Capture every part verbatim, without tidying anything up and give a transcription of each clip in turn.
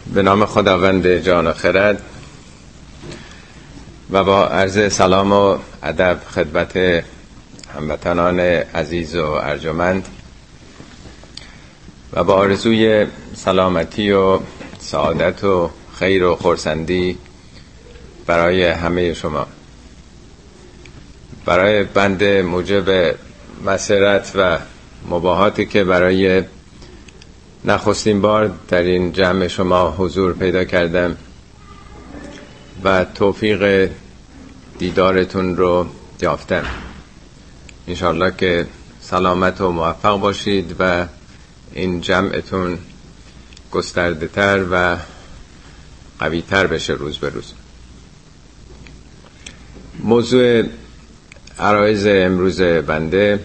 به نام خداوند جان و خرد و با عرض سلام و ادب خدمت هموطنان عزیز و ارجمند و با آرزوی سلامتی و سعادت و خیر و خرسندی برای همه شما، برای بنده موجب مسرت و مباهاتی که برای نخستین بار در این جمع شما حضور پیدا کردم و توفیق دیدارتون رو یافتم. انشالله که سلامت و موفق باشید و این جمعتون گسترده تر و قوی تر بشه روز به روز. موضوع عرایض امروز بنده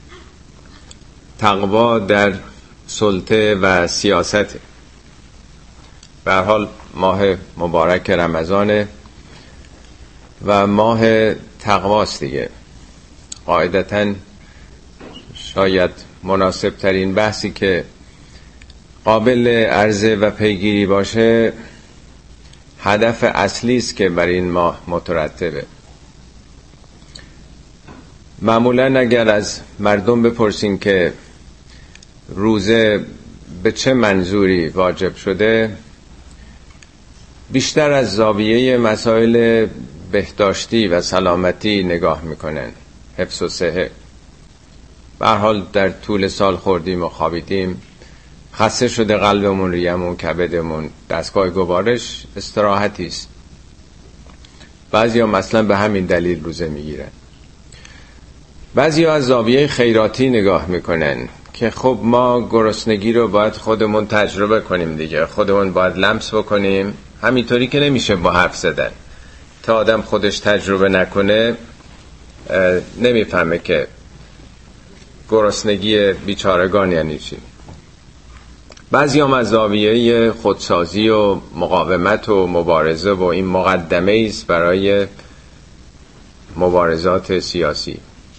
تقوا در سلطه و سیاست. به هر حال ماه مبارک رمضانه و ماه تقواست دیگه. قاعدتاً شاید مناسب ترین بحثی که قابل عرضه و پیگیری باشه هدف اصلی است که بر این ماه مترتبه. معمولاً اگر از مردم بپرسین که روزه به چه منظوری واجب شده، بیشتر از زاویه مسائل بهداشتی و سلامتی نگاه میکنن، حفظ و صحه. به هر حال در طول سال خوردیم و خوابیدیم، خسته شده قلبمون، ریمون، کبدمون، دستگاه گوارش استراحتی است. بعضیا مثلا به همین دلیل روزه میگیرن. بعضیا از زاویه خیراتی نگاه میکنن که خب ما گرسنگی رو باید خودمون تجربه کنیم دیگه، خودمون باید لمس بکنیم. همینطوری که نمیشه با حرف زدن. تا آدم خودش تجربه نکنه نمیفهمه که گرسنگی بیچارگان یعنی چی. بعضی هم از زاویه خودسازی و مقاومت و مبارزه و این مقدمه ایست برای مبارزات سیاسی.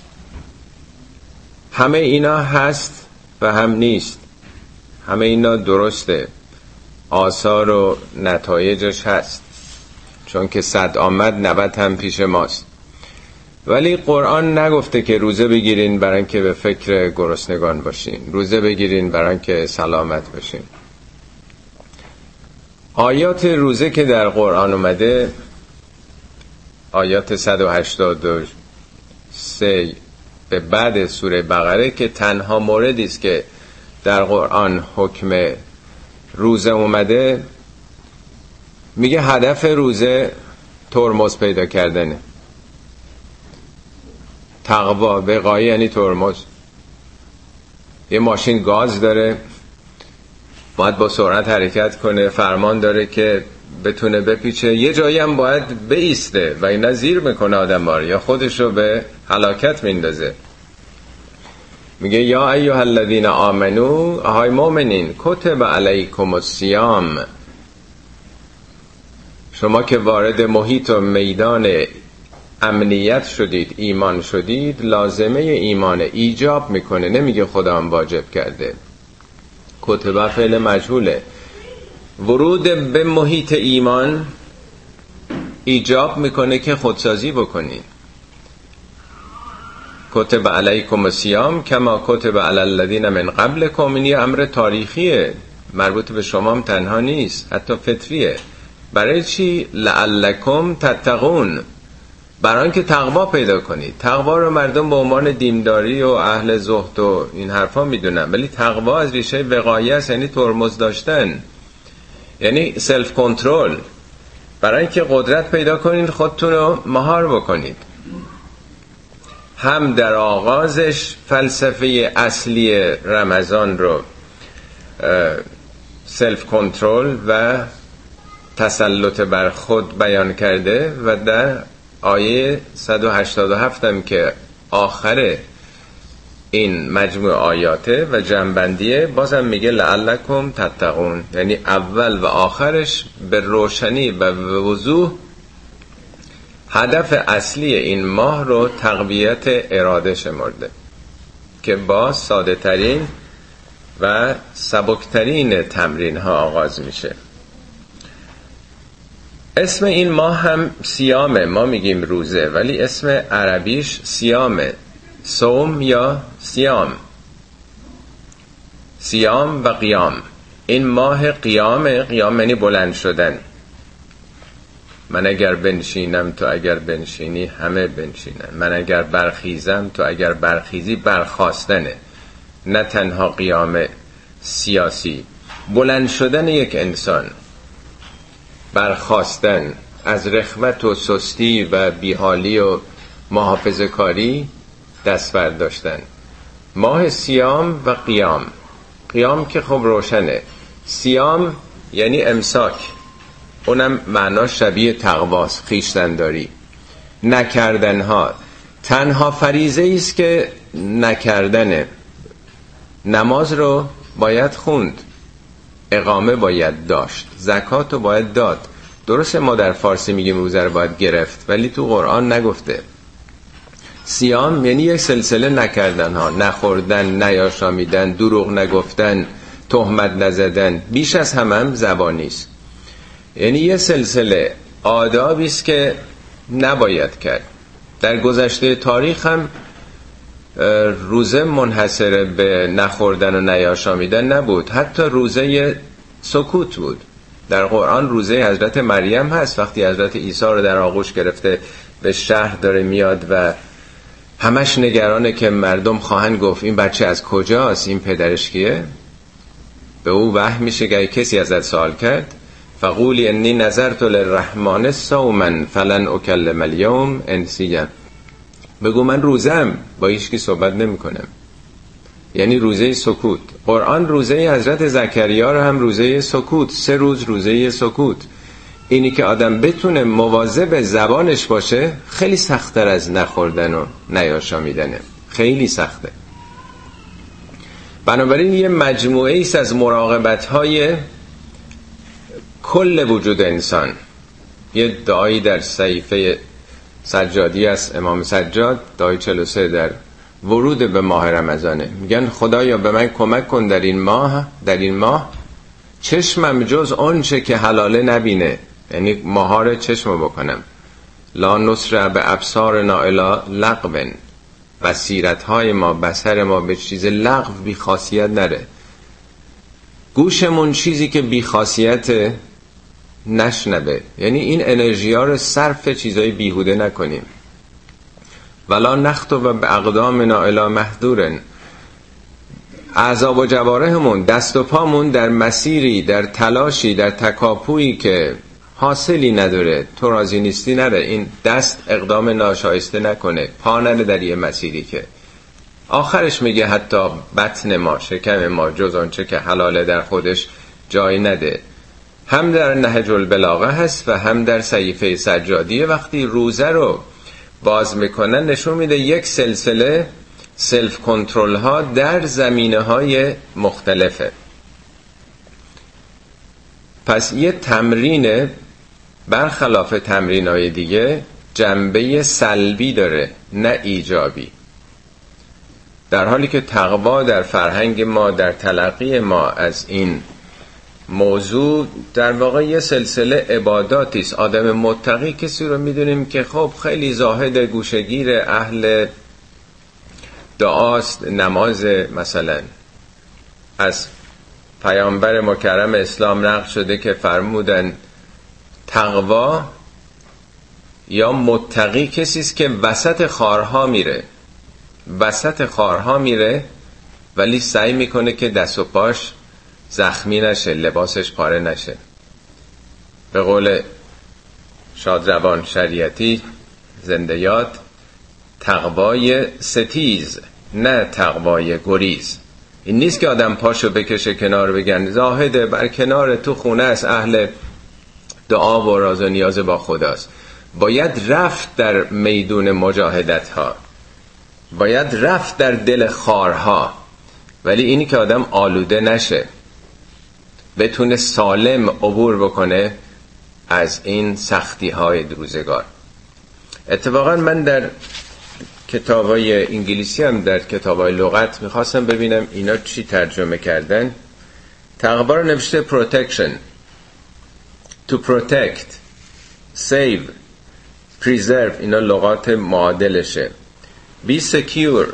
همه اینا هست و هم نیست. همه اینا درسته، آثار و نتایجش هست، چون که صد آمد نود هم پیش ماست. ولی قرآن نگفته که روزه بگیرین برای اینکه به فکر گرسنگان باشین، روزه بگیرین برای اینکه سلامت باشین. آیات روزه که در قرآن اومده، آیات صد و هشتاد و سه به بعد سوره بقره که تنها موردی است که در قرآن حکم روزه اومده، میگه هدف روزه ترمز پیدا کردنه. تقوا، وقایه یعنی ترمز. یه ماشین گاز داره، باید با سرعت حرکت کنه، فرمان داره که بتونه بپیچه، یه جایی هم باید بایسته و اینا زیر میکنه آدم ها یا خودش رو به هلاکت میندازه. میگه یا ایها الذین آمنو، اهای مؤمنین، کتب علیکم الصیام، شما که وارد محیط و میدان امنیت شدید، ایمان شدید، لازمه ایمان ایجاب میکنه، نمیگه خدا هم واجب کرده. کتب فعل مجهوله. ورود به محیط ایمان ایجاب میکنه که خودسازی بکنید. کتب علیکم الصیام کما کتب علی الذین من قبلکم. این امر تاریخیه، مربوط به شما هم تنها نیست، حتی فطریه. برای چی؟ لعلکم تتقون، برای اینکه تقوا پیدا کنید. تقوا رو مردم به عنوان دینداری و اهل زهد و این حرفا میدونن، ولی تقوا از ریشه وقایه است، یعنی ترمز داشتن، یعنی سلف کنترل. برای اینکه قدرت پیدا کنید خودتون رو مهار بکنید. هم در آغازش فلسفه اصلی رمضان رو سلف کنترل و تسلط بر خود بیان کرده و در آیه صد و هشتاد و هفت هم که آخر این مجموع آیاته و جنبندیه، بازم میگه لعلکم تتقون، یعنی اول و آخرش به روشنی و وضوح هدف اصلی این ماه رو تقویت اراده شمرده که با ساده ترین و سبکترین تمرین ها آغاز میشه. اسم این ماه هم صیامه، ما میگیم روزه ولی اسم عربیش صیامه، صوم یا صیام، صیام و قیام. این ماه قیامه، قیام یعنی بلند شدن. من اگر بنشینم تو اگر بنشینی همه بنشینن، من اگر برخیزم تو اگر برخیزی برخاستنه، نه تنها قیام سیاسی، بلند شدن یک انسان، برخاستن از رخوت و سستی و بیحالی و محافظه کاری، دست برداشتن. ماه صیام و قیام. قیام که خب روشنه، صیام یعنی امساک، اونم معنا شبیه تقواست، خویشتن‌داری، نکردنها. تنها فریضه است که نکردنه. نماز رو باید خوند، اقامه باید داشت، زکات رو باید داد. درسته ما در فارسی میگیم روزه رو باید گرفت، ولی تو قرآن نگفته. صیام یعنی یک سلسله نکردن ها، نخوردن، نیاشامیدن، دروغ نگفتن، تهمت نزدن، بیش از همه هم زبانی است. یعنی یه سلسله آدابی است که نباید کرد. در گذشته تاریخ هم روزه منحصر به نخوردن و نیاشامیدن نبود، حتی روزه سکوت بود. در قرآن روزه حضرت مریم هست، وقتی حضرت عیسی رو در آغوش گرفته به شهر داره میاد و همش نگرانه که مردم خواهند گفت این بچه از کجاست، این پدرش کیه. به او وحی میشه که کسی ازت سوال کرد فقولی انی نظرت للرحمن صوما فلن اکلم اليوم انسیا، بگو من روزم، با هیچ کی صحبت نمی کنم. یعنی روزه سکوت. قرآن روزه حضرت زکریا رو هم روزه سکوت، سه روز روزه سکوت. اینی که آدم بتونه مواظب زبانش باشه خیلی سخت‌تر از نخوردن و نیاشامیدنه، خیلی سخته. بنابراین یه مجموعه ایست از مراقبت‌های کل وجود انسان. یه دعایی در صحیفه سجادی است، امام سجاد، دعای چهل و سه در ورود به ماه رمضانه. میگن خدایا به من کمک کن در این ماه در این ماه چشمم جز آنچه که حلاله نبینه، یعنی ماهار چشم بکنم. لا نصر به ابصارنا الی لغو، بصیرت‌های ما، بصر ما به چیز لغو بی خاصیت نره. گوشمون چیزی که بی خاصیت نشنبه، یعنی این انرژی ها رو صرف چیزای بیهوده نکنیم. ولا نخطو و به اقدامنا الی محذورن، اعضا و جوارحمون، دست و پامون در مسیری، در تلاشی، در تکاپویی که حاصلی نداره، تو راضی نیستی، نره. این دست اقدام ناشایسته نکنه، پا نره در یه مسیری که آخرش میگه حتی بطن ما، شکم ما جز آنچه که حلاله در خودش جای نده. هم در نهج البلاغه هست و هم در صحیفه سجادیه. وقتی روزه رو باز میکنن نشون میده یک سلسله سلف کنترل ها در زمینه های مختلفه. پس یه تمرین برخلاف تمرین های دیگه جنبه سلبی داره نه ایجابی. در حالی که تقوا در فرهنگ ما، در تلقی ما از این موضوع در واقع یه سلسله عباداتی است. آدم متقی کسی رو میدونیم که خب خیلی زاهد، گوشگیر، اهل دعاست، نماز. مثلا از پیامبر مکرم اسلام نقل شده که فرمودن تقوا یا متقی کسی است که وسط خارها میره، وسط خارها میره ولی سعی میکنه که دست و پاش زخمی نشه، لباسش پاره نشه. به قول شادروان شریعتی زنده یاد، تقوای ستیز نه تقوای گریز. این نیست که آدم پاشو بکشه کنار بگن زاهده، بر کنار تو خونه است، اهل دعا و راز و نیاز با خداست. باید رفت در میدون مجاهدت ها، باید رفت در دل خارها، ولی اینی که آدم آلوده نشه، بتونه سالم عبور بکنه از این سختی های روزگار. اتفاقا من در کتابای انگلیسی هم در کتابای لغت میخواستم ببینم اینا چی ترجمه کردن. تقوا رو نوشته protection، to protect، save preserve اینا لغات معادلشه. be secure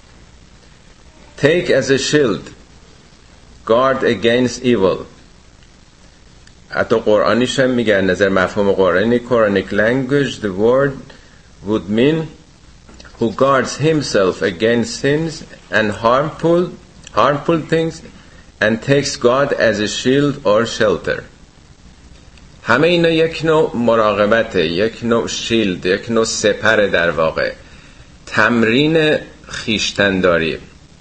take as a shield guard against evil. حتی قرآنیش هم میگن نظر مفهوم قرآنی Quranic language the word would mean who guards himself against sins and harmful harmful things and takes God as a shield or shelter. همه اینا یک نوع مراقبته، یک نوع شیلد، یک نوع سپر، در واقع تمرین خیشتنداری.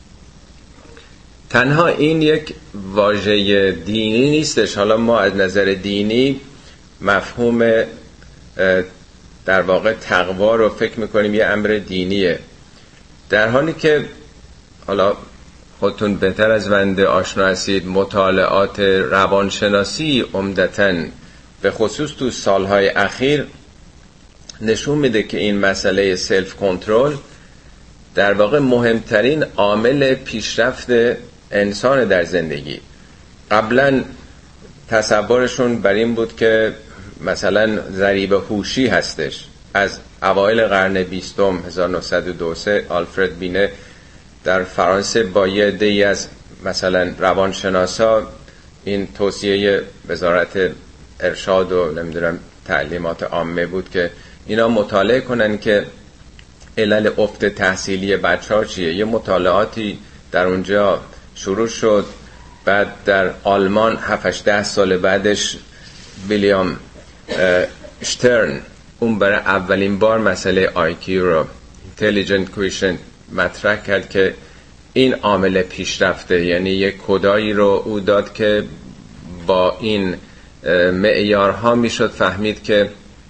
تنها این یک واژه دینی نیستش. حالا ما از نظر دینی مفهوم در واقع تقوا رو فکر میکنیم یه امر دینیه، در حالی که حالا خودتون بهتر از بنده آشنا هستید مطالعات روانشناسی عمدتاً به خصوص تو سالهای اخیر نشون میده که این مسئله سلف کنترل در واقع مهمترین عامل پیشرفت انسان در زندگی. قبلا تصورشون بر این بود که مثلا ضریب هوشی هستش. از اوایل قرن بیستم هزار و نهصد و دو آلفرد بینه در فرانسه با یه عده‌ای از مثلا روانشناسا این توصیه وزارت ارشاد و نمیدونم تعلیمات عامه بود که اینا مطالعه کنن که علل افت تحصیلی بچه‌ها چیه. یه مطالعاتی در اونجا شروع شد. بعد در آلمان هفت ده سال بعدش ویلیام شترن اون برای اولین بار مسئله آی کیو رو Intelligent Quotient مطرح کرد که این عامل پیشرفته، یعنی یک کدایی رو او داد که با این معیارها میشد فهمید که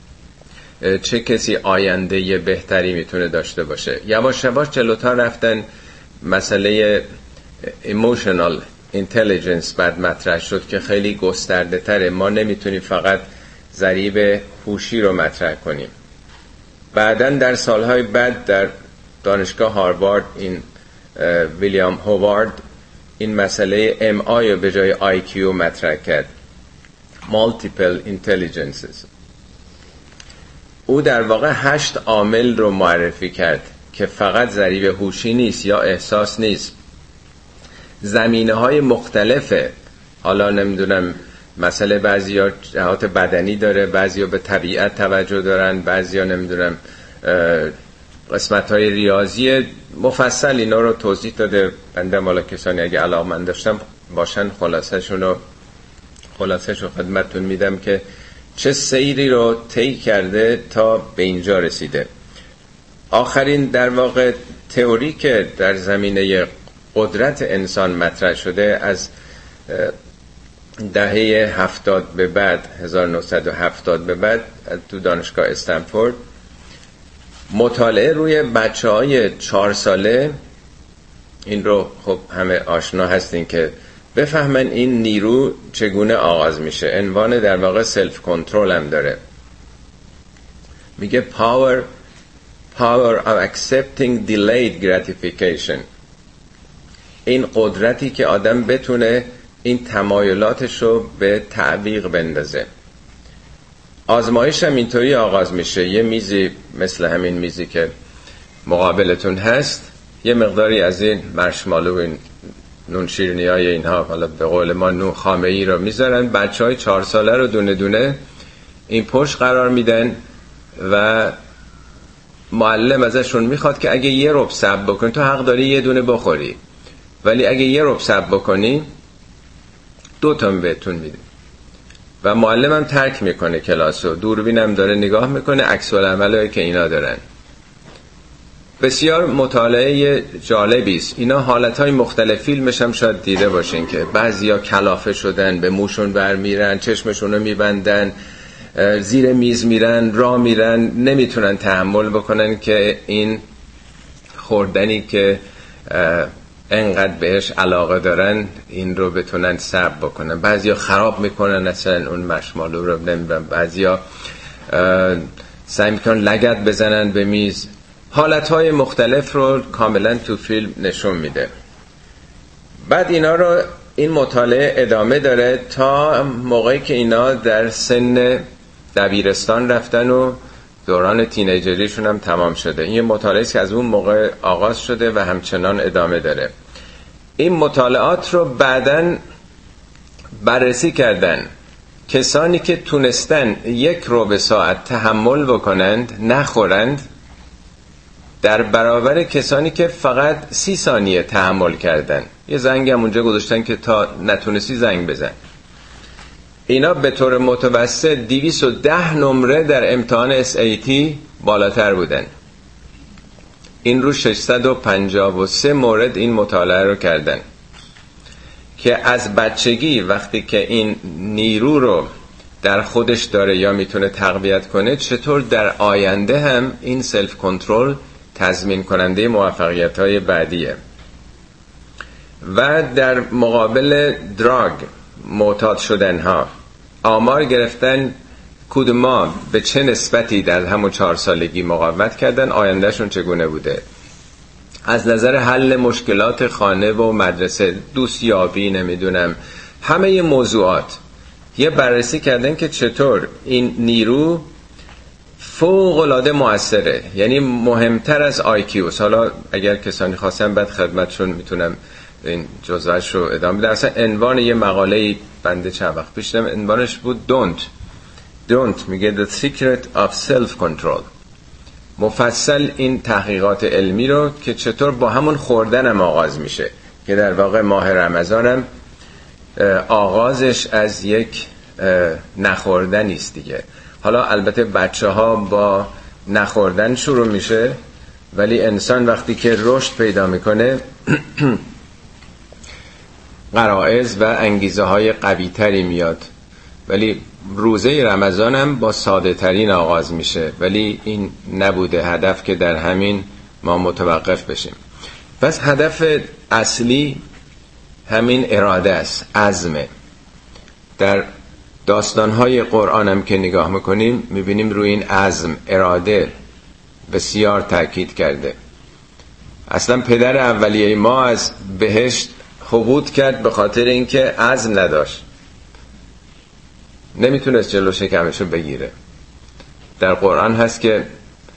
چه کسی آینده بهتری میتونه داشته باشه. یواش یواش جلوتر رفتن مسئله emotional intelligence بعد مطرح شد که خیلی گسترده تره. ما نمیتونیم فقط ضریب هوشی رو مطرح کنیم. بعداً در سالهای بعد در دانشگاه هاروارد این ویلیام هوارد این مسئله ام آی رو به جای آی کیو مطرح کرد، multiple intelligences. او در واقع هشت عامل رو معرفی کرد که فقط ضریب هوشی نیست یا احساس نیست، زمینه های مختلفه. حالا نمیدونم مسئله بعضیا جهات بدنی داره، بعضیا به طبیعت توجه دارن، بعضیا نمیدونم قسمت های ریاضی. مفصل اینا رو توضیح داده. بنده مالا کسانی اگه علاقمند داشتم باشن خلاصه‌شون رو خلاصه‌ش رو خدمتتون میدم که چه سیری رو طی کرده تا به اینجا رسیده. آخرین در واقع تئوری که در زمینه قدرت انسان مطرح شده از دهه هفتاد به بعد، هزار و نهصد و هفتاد به بعد تو دانشگاه استنفورد مطالعه روی بچه های چهار ساله، این رو خب همه آشنا هستین که بفهمن این نیرو چگونه آغاز میشه. عنوان در واقع سلف کنترل هم داره. میگه power power of accepting delayed gratification. این قدرتی که آدم بتونه این تمایلاتش رو به تعویق بندازه. آزمایش هم اینطوری آغاز میشه. یه میزی مثل همین میزی که مقابلتون هست، یه مقداری از این مرشمالو، این نون شیرینی های اینها، حالا به قول ما نون خامه ای رو میذارن. بچه های چهار ساله رو دونه دونه این پشت قرار میدن و معلم ازشون میخواد که اگه یه ربع صبر بکنی، تو حق داری یه دونه بخوری، ولی اگه یه ربع صبر بکنی دو تا بهتون میده. و معلم هم ترک میکنه کلاسو، دوربین هم داره نگاه میکنه عکس العملایی که اینا دارن. بسیار مطالعه جالبی است. اینا حالتهای مختلف، فیلمش هم شاید دیده باشین که بعضیا کلافه شدن، به موشون برمیرن، چشمشون رو میبندن، زیر میز میرن، راه میرن، نمیتونن تحمل بکنن که این خوردنی که انقدر بهش علاقه دارن این رو بتونن صبر بکنن. بعضیا خراب میکنن اصلا اون مشمالو رو، نمیدونم بعضیا سعی میکنن لگد بزنن به میز. حالتهای مختلف رو کاملا تو فیلم نشون میده. بعد اینا رو این مطالعه ادامه داره تا موقعی که اینا در سن دبیرستان رفتن و دوران تینیجریشون هم تمام شده. این مطالعه که از اون موقع آغاز شده و همچنان ادامه داره. این مطالعات رو بعداً بررسی کردن. کسانی که تونستن یک ربع ساعت تحمل بکنند نخورند در برابر کسانی که فقط سی ثانیه تحمل کردن. یه زنگ هم اونجا گذاشتن که تا نتونستی زنگ بزن. اینا به طور متوسط دویست و ده نمره در امتحان اس ای تی بالاتر بودن. این رو ششصد و پنجاه و سه مورد این مطالعه رو کردن که از بچگی وقتی که این نیرو رو در خودش داره یا میتونه تقویت کنه، چطور در آینده هم این سلف کنترل تضمین کننده موفقیت های بعدیه. و در مقابل دراگ معتاد شدن ها آمار گرفتن کدوما به چه نسبتی در همون چهار سالگی مقاومت کردن، آیندهشون چگونه بوده. از نظر حل مشکلات خانه و مدرسه، دوستیابی، نمیدونم همه موضوعات یه بررسی کردن که چطور این نیرو فوق العاده موثره، یعنی مهمتر از آی کیو. حالا اگر کسانی خواستن بعد خدمتشون میتونم این جزوهش رو ادامه بدم. اصلا عنوان یه مقاله بنده چند وقت پیش دیدم، عنوانش بود Don't Don't میگه The Secret of Self Control. مفصل این تحقیقات علمی رو که چطور با همون خوردن هم آغاز میشه، که در واقع ماه رمضان هم آغازش از یک نخوردن است دیگه. حالا البته بچه ها با نخوردن شروع میشه، ولی انسان وقتی که رشد پیدا میکنه غرایز و انگیزه های قوی تری میاد. ولی روزه رمضان هم با ساده ترین آغاز میشه، ولی این نبوده هدف که در همین ما متوقف بشیم. پس هدف اصلی همین اراده است، عزمه. در داستانهای قرآن هم که نگاه میکنیم میبینیم روی این عزم، اراده بسیار تاکید کرده. اصلا پدر اولیه ما از بهشت حبوط کرد به خاطر اینکه عزم نداشت، نمیتونست جلو شکمشو بگیره. در قرآن هست که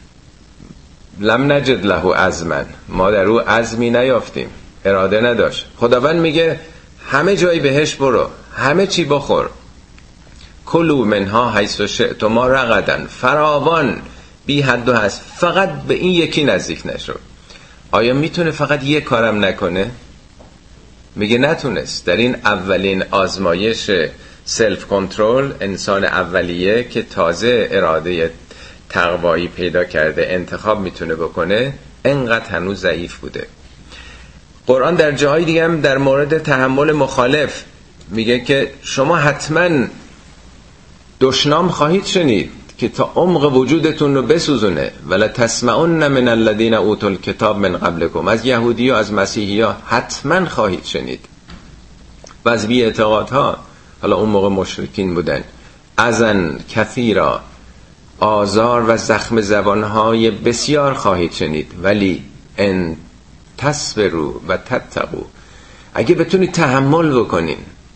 لم نجد له عزما، ما در او عزمی نیافتیم، اراده نداشت. خداوند میگه همه جای بهشت برو، همه چی بخور، کلوا منها حیث شئتما رغدا، فراوان بی حد و حصر، فقط به این یکی نزدیک نشو. آیا میتونه فقط یک کارم نکنه؟ میگه نتونست. در این اولین آزمایش سلف کنترل، انسان اولیه که تازه اراده تقوایی پیدا کرده انتخاب میتونه بکنه، انقدر هنوز ضعیف بوده. قرآن در جاهای دیگه هم در مورد تحمل مخالف میگه که شما حتما دشنام خواهید شنید که تا عمق وجودتون رو بسوزونه. ولا تسمعن من الذین اوتوا الکتاب من قبلکم، از یهودی و از مسیحی ها حتما خواهید شنید. و از بی اعتقادها، حالا اون موقع مشرکین بودن، اذن کثیرا، آزار و زخم زبانهای بسیار خواهید شنید. ولی ان تصبروا و تتقوا، اگه بتونید تحمل بکنین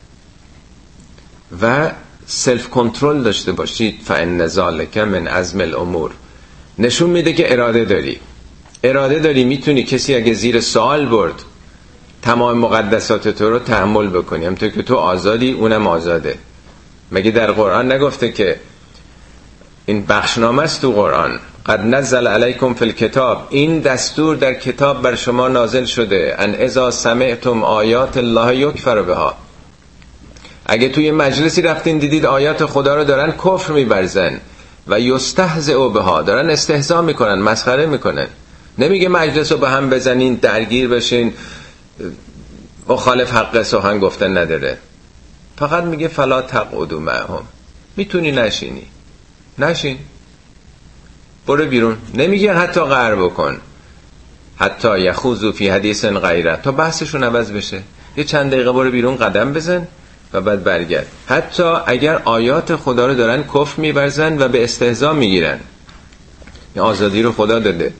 و سلف کنترل داشته باشید، فان ذلک من عزم الامور، نشون میده که اراده داری. اراده داری، میتونی کسی اگه زیر سوال برد تمام مقدسات تو رو تحمل بکنی، همونطور که تو آزادی اونم آزاده. مگه در قرآن نگفته که این بخشنامه است تو قرآن، قد نزل علیکم فی الکتاب، این دستور در کتاب بر شما نازل شده، ان اذا سمعتم آیات الله یکفر بها، اگه توی مجلسی رفتین دیدید آیات خدا رو دارن کفر می‌ورزن و یستهزئ بها، دارن استهزا میکنن، مسخره میکنن. نمیگه مجلس رو به هم بزنین، درگیر بشین، مخالف حق سخن گفتن نداره. فقط میگه فلا تقعدوا معهم، میتونی نشینی، نشین، برو بیرون. نمیگه حتی قهر بکن، حتی یخوضوا فی حدیث غیره، تا بحثشون عوض بشه، یه چند دقیقه برو بیرون، قدم بزن و بعد برگرد. حتی اگر آیات خدا رو دارن کفر می‌ورزن و به استهزا میگیرن، این آزادی رو خدا داده.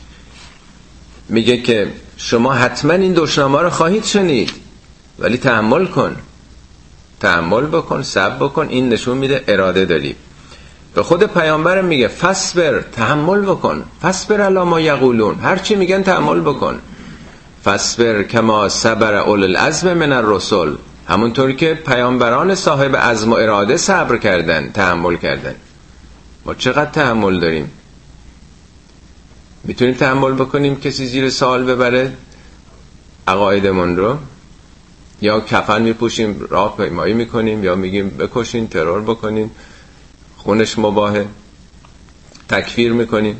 میگه که شما حتما این دشنامه رو خواهید شنید، ولی تحمل کن، تحمل بکن، صبر بکن. این نشون میده اراده داری. به خود پیامبرم میگه فصبر، تحمل بکن، فصبر علی ما یقولون، هر چی میگن تحمل بکن. فصبر کما صبر اول العزم من الرسل، همونطور که پیامبران صاحب عزم و اراده صبر کردن، تحمل کردن. ما چقدر تحمل داریم؟ میتونیم تحمل بکنیم کسی زیر سوال ببره عقایدمون رو؟ یا کفن میپوشیم راه پیمایی میکنیم، یا میگیم بکشین، ترور بکنین، خونش مباهه، تکفیر میکنیم.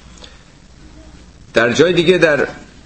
در جای دیگه در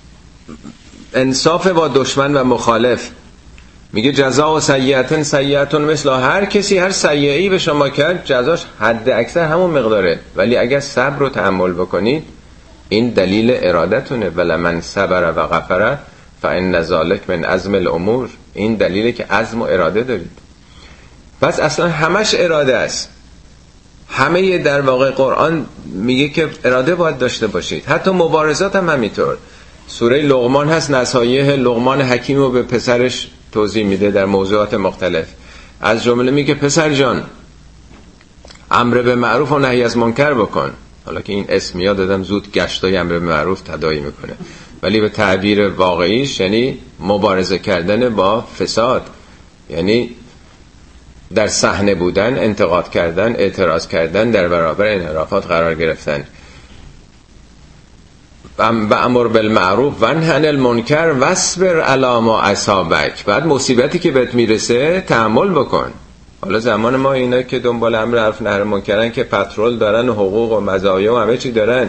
انصاف با دشمن و مخالف میگه جزا و سیئتن سیئتن مثل، هر کسی هر سیئه‌ای به شما کرد جزاش حد اکثر همون مقداره، ولی اگر صبر و تحمل بکنید این دلیل ارادتونه. ولمن صبر و غفر فان ذلک من عزم الامور، این دلیله که عزم و اراده دارید. پس اصلا همش اراده است. همه در واقع قرآن میگه که اراده باید داشته باشید. حتی مبارزات هم همینطور. سوره لقمان هست، نصایح لقمان حکیم رو به پسرش توضیح میده در موضوعات مختلف. از جمله میگه پسر جان امر به معروف و نهی از منکر بکن. حالا که این اسمیا دادم زود گشتای امر به معروف تداعی میکنه، ولی به تعبیر واقعیش یعنی مبارزه کردن با فساد، یعنی در صحنه بودن، انتقاد کردن، اعتراض کردن، در برابر انحرافات قرار گرفتن. و امر بالمعروف و نهی عن المنکر واصبر علی ما اصابک. بعد مصیبتی که بهت میرسه تحمل بکن. حالا زمان ما اینا که دنبال امر معروف نهی منکرن که پترول دارن و حقوق و مزایا و همه چی دارن،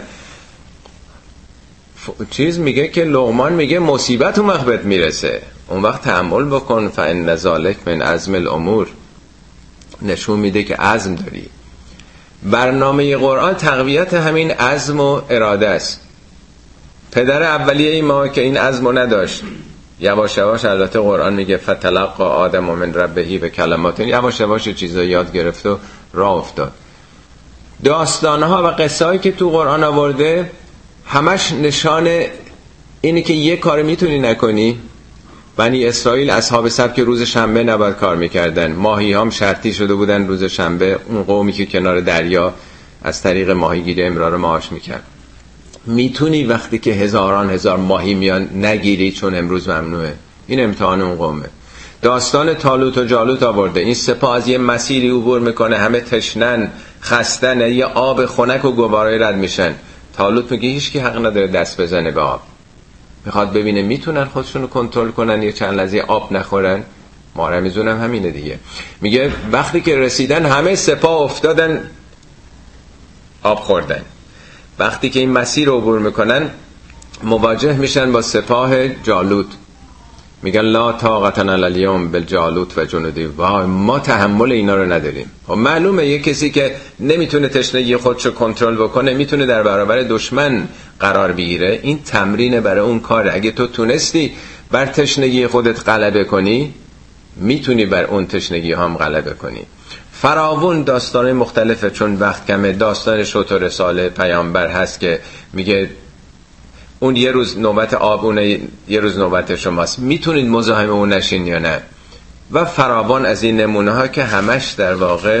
چیز میگه که لقمان میگه مصیبت اون وقت بهت میرسه، اون وقت تحمل بکن. فان ذلک من عزم الامور، نشون میده که عزم داری. برنامه قرآن تقویت همین عزم و اراده است. پدر اولیه ما که این عزم رو نداشت، یواش یواش البته قرآن میگه فتلقی آدم من ربه به کلمات، یواش یواش چیزا یاد گرفت و راه افتاد. داستانها و قصه‌هایی که تو قرآن آورده همش نشان اینه که یه کار میتونی نکنی. بنی اسرائیل اصحاب سبت که روز شنبه نباید کار میکردن، ماهی هم شرطی شده بودن روز شنبه، اون قومی که کنار دریا از طریق ماهیگیری امرار معاش میکرد. میتونی وقتی که هزاران هزار ماهی میان نگیری چون امروز ممنوعه؟ این امتحان اون قومه. داستان طالوت و جالوت آورده، این سپاه از یه مسیری عبور میکنه، همه تشنن خستن، یه آب خنک و گوارای رد میشن. طالوت میگه هیچ کی حق نداره دست بزنه به آب، میخواد ببینه میتونن خودشونو کنترل کنن یه چند لحظه آب نخورن. ما را میزونم همینه دیگه. میگه وقتی که رسیدن همه سپاه افتادن آب خوردن. وقتی که این مسیر رو عبور میکنن مواجه میشن با سپاه جالوت، میگن لا طاقت لنا الیوم بالجالوت و جنودی، وای ما تحمل اینا رو نداریم. خب معلومه یه کسی که نمیتونه تشنگی خودشو کنترل بکنه میتونه در برابر دشمن قرار بگیره. این تمرین برای اون کاره. اگه تو تونستی بر تشنگی خودت غلبه کنی میتونی بر اون تشنگی هم غلبه کنی. فراوون داستان مختلفه، چون وقت کمه. داستان شتر ساله پیامبر هست که میگه اون یه روز نوبت آب، اون یه روز نوبت شماست، میتونید مزاحم اون نشین یا نه. و فراوان از این نمونه ها که همش در واقع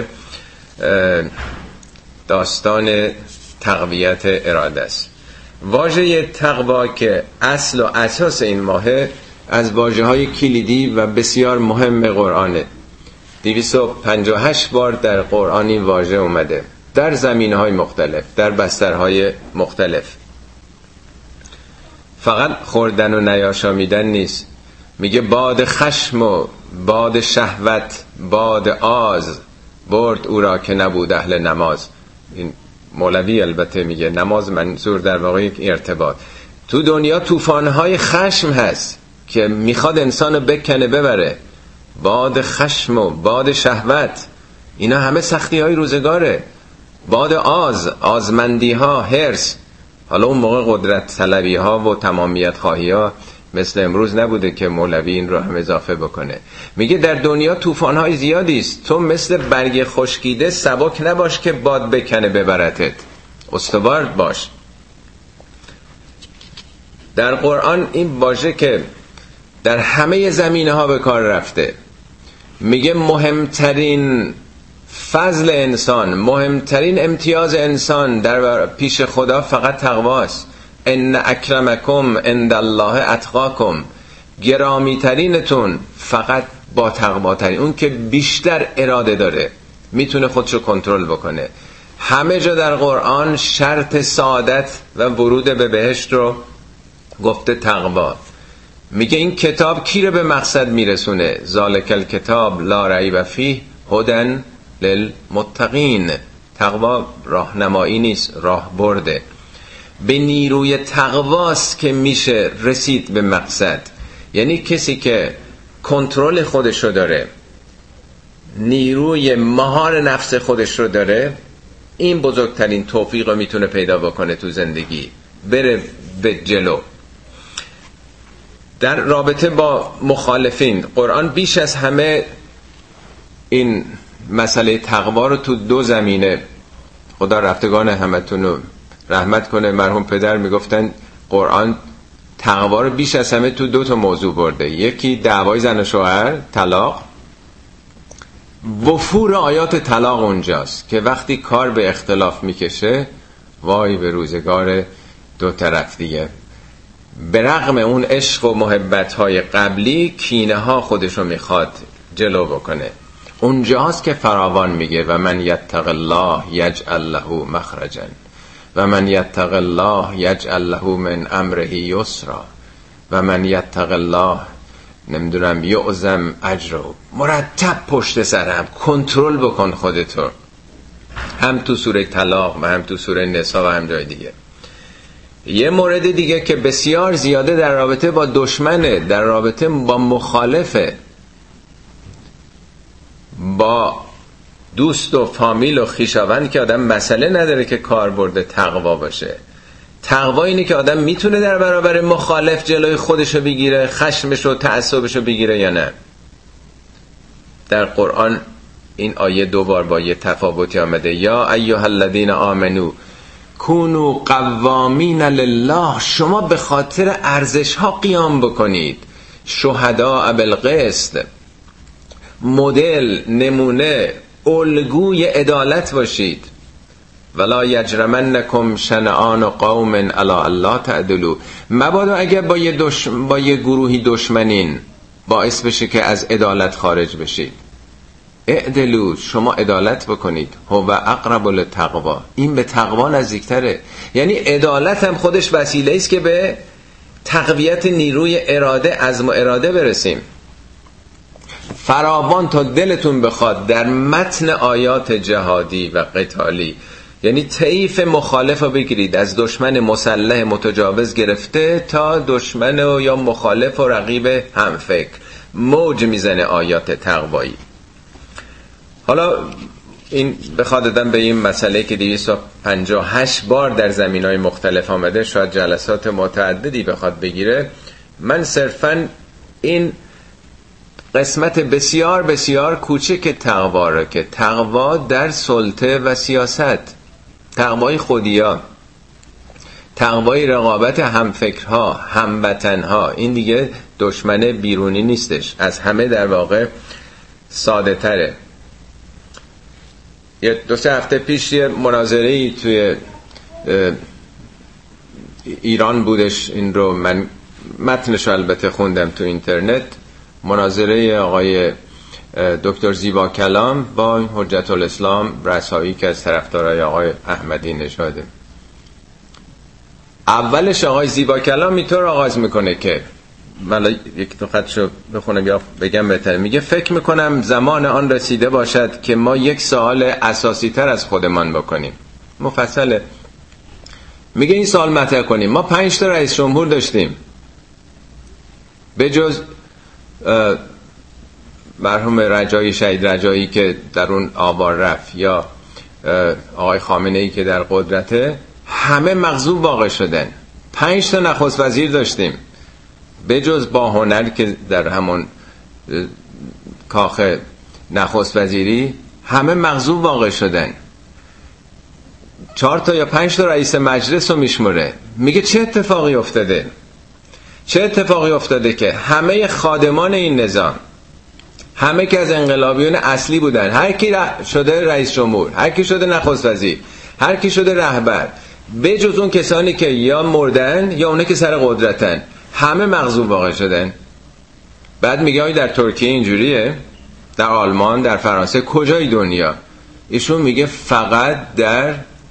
داستان تقویت اراده است. واژه تقوا که اصل و اساس این ماهه از واژه های کلیدی و بسیار مهم قرآنه. دویست و پنجاه و هشت بار در قرآن این واژه اومده، در زمینه‌های مختلف، در بسترهای مختلف. فقط خوردن و نیاشامیدن نیست. میگه باد خشم و باد شهوت، باد آز برد او را که نبود اهل نماز. این مولوی البته میگه نماز منظور در واقع یک ارتباط. تو دنیا طوفان‌های خشم هست که میخواد انسانو بکنه ببره. باد خشم و باد شهوت، اینا همه سختی های روزگاره. باد آز، آزمندی ها، هرس. حالا اون موقع قدرت طلبی ها و تمامیت خواهی ها مثل امروز نبوده که مولوی این رو هم اضافه بکنه. میگه در دنیا طوفان های زیادی است، تو مثل برگ خشکیده سبک نباش که باد بکنه ببرتت، استوار باش. در قرآن این واژه که در همه زمینه ها به کار رفته، میگه مهمترین فضل انسان، مهمترین امتیاز انسان در پیش خدا فقط تقواست. ان اکرمکم عند الله اتقاکم، گرامی ترینتون فقط با تقوا ترین، اون که بیشتر اراده داره، میتونه خودشو کنترل بکنه. همه جا در قرآن شرط سعادت و ورود به بهشت رو گفته تقوا. میگه این کتاب کی رو به مقصد میرسونه؟ ذالک الکتاب لا ریب فیه هدی للمتقین. تقوا راهنمایی نیست، راه برده. به نیروی تقواست که میشه رسید به مقصد. یعنی کسی که کنترل خودش رو داره، نیروی مهار نفس خودش رو داره، این بزرگترین توفیق رو میتونه پیدا بکنه تو زندگی، بره به جلو. در رابطه با مخالفین، قرآن بیش از همه این مسئله تقوا رو تو دو زمینه، خدا رفتگان همتون رو رحمت کنه، مرحوم پدر میگفتن قرآن تقوا رو بیش از همه تو دو تا موضوع برده. یکی دعوای زن و شوهر، طلاق، وفور آیات طلاق اونجاست که وقتی کار به اختلاف میکشه، وای به روزگار دو طرف دیگه. به رغم اون عشق و محبت‌های قبلی، کینه ها خودشو میخواد جلو بکنه. اونجاست که فراوان میگه و من یتق الله یجعل له مخرجا و من یتق الله یجعل له من امره یسرا و من یتق الله نمیدونم یعظم اجره. مرتب پشت سر هم کنترل بکن خودتو، هم تو سوره طلاق و هم تو سوره نساء و هم جای دیگه. یه مورد دیگه که بسیار زیاده در رابطه با دشمنه، در رابطه با مخالفه، با دوست و فامیل و خویشاوند که آدم مسئله نداره که کار برده تقوا باشه. تقوا اینه که آدم میتونه در برابر مخالف جلوی خودشو بگیره، خشمشو، تعصبشو بگیره یا نه. در قرآن این آیه دو بار با یه تفاوتی آمده. یا ایها الذین آمنو کونوا قوامین لله، شما به خاطر ارزش ها قیام بکنید. شهداء بالقسط، مدل، نمونه، الگوی عدالت باشید. ولا یجرمنکم شنآن قوم علی الا تعدلوا، مبادا اگر با یه, دش... با یه گروهی دشمنین باعث بشه که از عدالت خارج بشید. اعدلوا، شما عدالت بکنید. هو اقرب للتقوا، این به تقوا نزدیکتره. یعنی عدالت هم خودش وسیله است که به تقویت نیروی اراده، عزم و اراده برسیم. فراوان تا دلتون بخواد در متن آیات جهادی و قتالی، یعنی طیف مخالف رو بگیرید، از دشمن مسلح متجاوز گرفته تا دشمن و یا مخالف و رقیب همفکر، موج میزنه آیات تقوایی. حالا این بخواد دادم به این مسئله که دویست و پنجاه و هشت بار در زمینهای مختلف آمده، شاید جلسات متعددی بخواد بگیره. من صرفاً این قسمت بسیار بسیار کوچک تقوا را که تقوا در سلطه و سیاست، تقوای خودیا، تقوای رقابت همفکرها، هموطنها، این دیگه دشمن بیرونی نیستش، از همه در واقع ساده تره. یه دو سه هفته پیش یه مناظره‌ای توی ایران بودش، این رو من متنش البته خوندم تو اینترنت. مناظره آقای دکتر زیبا کلام با حجت الاسلام رسایی که از طرفدارای آقای احمدی نژاده. اولش آقای زیبا کلام اینطور آغاز میکنه که من یک دو خطشو بخونم یا بگم بهتره. میگه فکر میکنم زمان آن رسیده باشد که ما یک سوال اساسی تر از خودمان بکنیم. مفصله. میگه این سوال مطرح کنیم. ما پنج تا رئیس جمهور داشتیم، به جز مرحوم رجایی، شهید رجایی که در اون آوار رفت، یا آقای خامنه‌ای که در قدرته، همه مغضوب واقع شدن. پنج تا نخست وزیر داشتیم، به جز با هنر که در همون کاخ نخست وزیری، همه مغضوب واقع شدن. چهار تا یا پنج تا رئیس مجلس رو میشموره. میگه چه اتفاقی افتاده؟ چه اتفاقی افتاده که همه خادمان این نظام، همه که از انقلابیون اصلی بودن، هر کی شده رئیس جمهور، هر کی شده نخست وزیر، هر کی شده رهبر، به جز اون کسانی که یا مردن یا اونه که سر قدرتن، همه مغصوب واقع شدن. بعد میگه آی در ترکیه اینجوریه، در آلمان، در فرانسه، کجای دنیا؟ ایشون میگه فقط در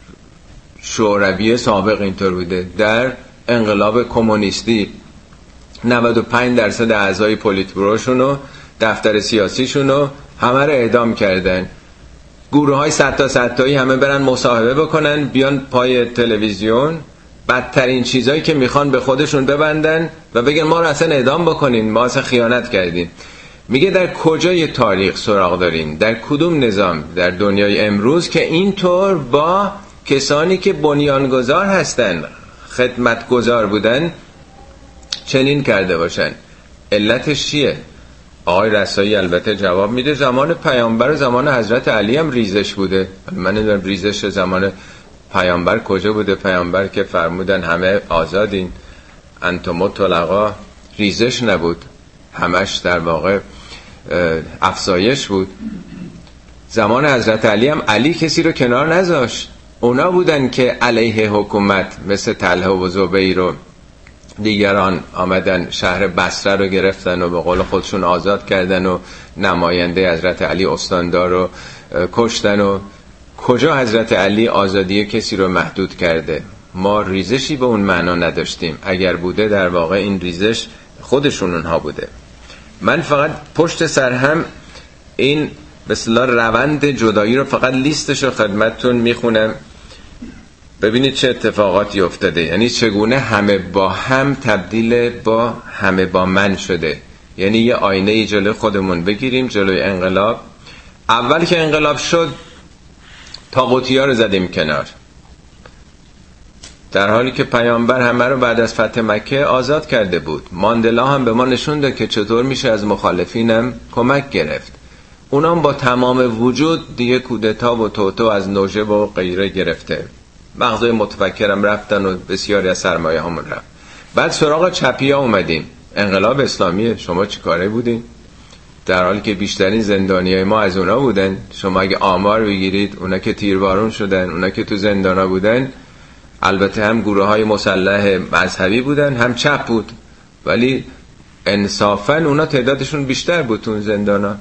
شوروی سابق اینطور بوده، در انقلاب کمونیستی نود و پنج درصد اعضای پلیتبروشون و دفتر سیاسیشون رو همه رو اعدام کردن. گروه های صد تا صد تایی همه برن مصاحبه بکنن، بیان پای تلویزیون بدترین چیزایی که میخوان به خودشون ببندن و بگن ما رو اصلا اعدام بکنین، ما اصلا خیانت کردیم. میگه در کجای تاریخ سراغ دارین، در کدوم نظام در دنیای امروز که اینطور با کسانی که بنیانگذار هستن، خدمتگزار بودن، چنین کرده باشن؟ علتش چیه؟ آقای رسایی البته جواب میده زمان پیامبر و زمان حضرت علی هم ریزش بوده. من نمیدونم ریزش زمان پیامبر کجا بوده. پیامبر که فرمودن همه آزادین، انتم طلقا، ریزش نبود، همش در واقع افزایش بود. زمان حضرت علی هم علی کسی رو کنار نذاشت، اونا بودن که علیه حکومت مثل طلحه و زبیر و دیگران آمدن شهر بصره رو گرفتن و به قول خودشون آزاد کردن و نماینده حضرت علی استاندار رو کشتن. و کجا حضرت علی آزادی کسی رو محدود کرده؟ ما ریزشی به اون معنا نداشتیم، اگر بوده در واقع این ریزش خودشون اونها بوده. من فقط پشت سر هم این به اصطلاح روند جدایی رو فقط لیستش رو خدمتتون میخونم، ببینید چه اتفاقاتی افتاده، یعنی چگونه همه با هم تبدیل با همه با من شده. یعنی یه آینه جلوی خودمون بگیریم، جلوی انقلاب. اول که انقلاب شد طاغوتی‌ها رو زدیم کنار، در حالی که پیامبر همه رو بعد از فتح مکه آزاد کرده بود. ماندلا هم به ما نشون داد که چطور میشه از مخالفینم کمک گرفت. اونام با تمام وجود دیگه کودتا و توتو از نوژه و غیره گرفته، مغزای متفکرم رفتن و بسیاری از سرمایه همون رفت. بعد سراغ چپی ها اومدیم، انقلاب اسلامی. شما چی کاره بودین؟ در حالی که بیشترین زندانی های ما از اونا بودن. شما اگه آمار بگیرید، اونا که تیربارون شدن، اونا که تو زندانا بودن، البته هم گروه های مسلح مذهبی بودن هم چپ بود، ولی انصافا اونا تعدادشون بیشتر بود تو زندانا.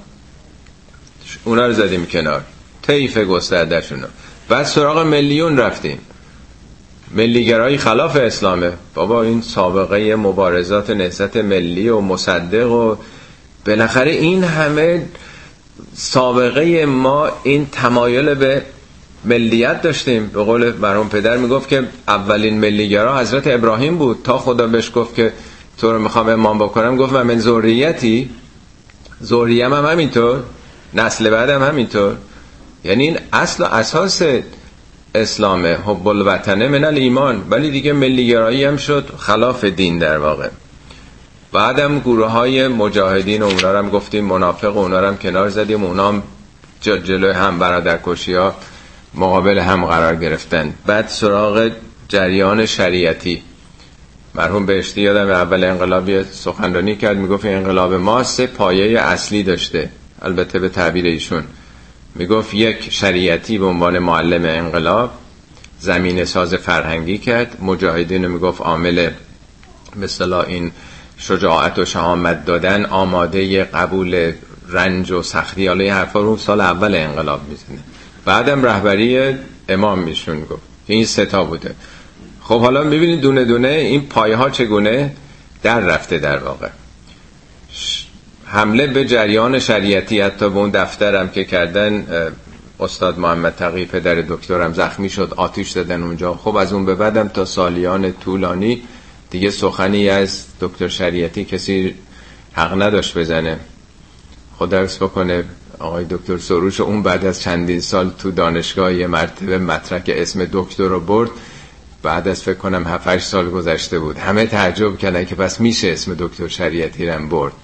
اونا رو زدیم کنار، طیف گسترده‌شون. بعد سراغ ملیون رفتیم. ملیگرایی خلاف اسلامه بابا، این سابقه مبارزات نهضت ملی و مصدق و بالاخره این همه سابقه ما این تمایل به ملیت داشتیم. به قول مرحوم پدر میگفت که اولین ملیگرا حضرت ابراهیم بود، تا خدا بهش گفت که تو رو میخوام امام بکنم، گفت من ذریتی، ذریم هم همینطور، نسل بعدم همینطور. یعنی این اصل و اساس اسلامه، حب الوطن من الایمان. ولی دیگه ملیگرایی هم شد خلاف دین در واقع. بعدم گروه های مجاهدین و اونا هم گفتیم منافق و اونا هم کنار زدیم، اونا هم جلوی هم برادرکشی ها مقابل هم قرار گرفتن. بعد سراغ جریان شریعتی، مرحوم بهشتی یادم اول انقلابی سخنرانی کرد، میگفت انقلاب ما سه پایه اصلی داشته، البته به تعبیر ایشون. میگفت یک، شریعتی به عنوان معلم انقلاب زمین ساز فرهنگی کرد، مجاهدین رو میگفت عامل به اصطلاح این شجاعت و شهامت دادن، آماده قبول رنج و سختی، حالا این حرفا رو سال اول انقلاب میزنه. بعدم رهبری امام میشون گفت که این سه تا بوده. خب حالا میبینید دونه دونه این پایه ها چگونه در رفته در واقع. حمله به جریان شریعتی، حتی به اون دفترم که کردن استاد محمد تقی پدر دکترم زخمی شد، آتیش دادن اونجا. خب از اون به بعدم تا سالیان طولانی دیگه سخنی از دکتر شریعتی کسی حق نداشت بزنه. خدا حفظ بکنه آقای دکتر سروش، اون بعد از چندین سال تو دانشگاه یه مرتبه مطرح که اسم دکتر رو برد، بعد از فکر کنم هفت هشت سال گذشته بود، همه تعجب کردن که پس میشه اسم دکتر شریعتی رو برد.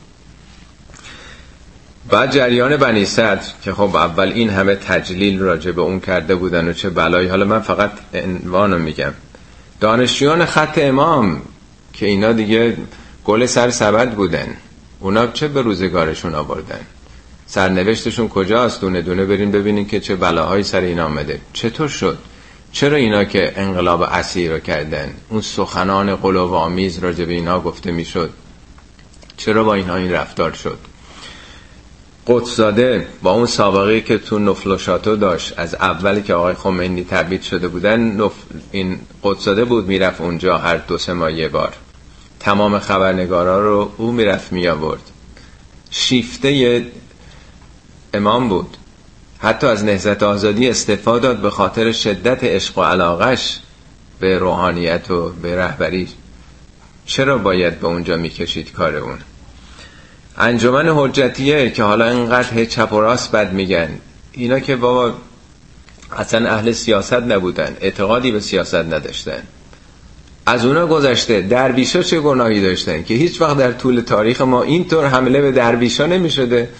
بعد جریان بنی صدر که خب اول این همه تجلیل راجع به اون کرده بودن و چه بلایی. حالا من فقط عنوانو میگم. دانشجویان خط امام که اینا دیگه گل سر سبد بودن، اونا چه به روزگارشون آوردن؟ سرنوشتشون کجاست؟ دونه دونه برین ببینین که چه بلاهایی سر این آمده. چطور شد؟ چرا اینا که انقلاب اسیر رو کردن، اون سخنان غلوآمیز راجع به اینا گفته میشد، چرا با اینها این رفتار شد؟ قطب‌زاده با اون سابقه که تو نفل و شاتو داشت، از اولی که آقای خمینی تبعید شده بودن، نف... این قطب‌زاده بود میرفت اونجا هر دو سه ماه یه بار، تمام خبرنگارا رو او میرفت می آورد. شیفته امام بود. حتی از نهضت آزادی استفاده داد به خاطر شدت عشق و علاقش به روحانیت و به رهبری. چرا باید به اونجا میکشید کار اون؟ انجمن حجتیه که حالا اینقدر چپ و راست بد میگن، اینا که بابا اصلا اهل سیاست نبودن، اعتقادی به سیاست نداشتن. از اونا گذشته درویشا چه گناهی داشتن که هیچ وقت در طول تاریخ ما اینطور حمله به درویشا نمیشده.